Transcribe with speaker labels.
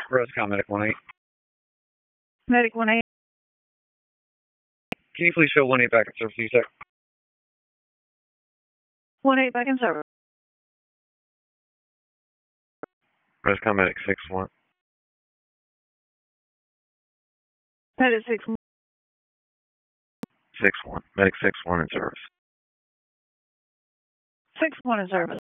Speaker 1: Rosecom Medic 1-8.
Speaker 2: Medic 1-8.
Speaker 1: Can you please show 1-8 back in service, USEC?
Speaker 2: 1-8 back in service.
Speaker 1: Rosecom Medic 6-1.
Speaker 2: Medic 6-1.
Speaker 1: 6-1. Medic 6-1 in service.
Speaker 2: 6-1 in service.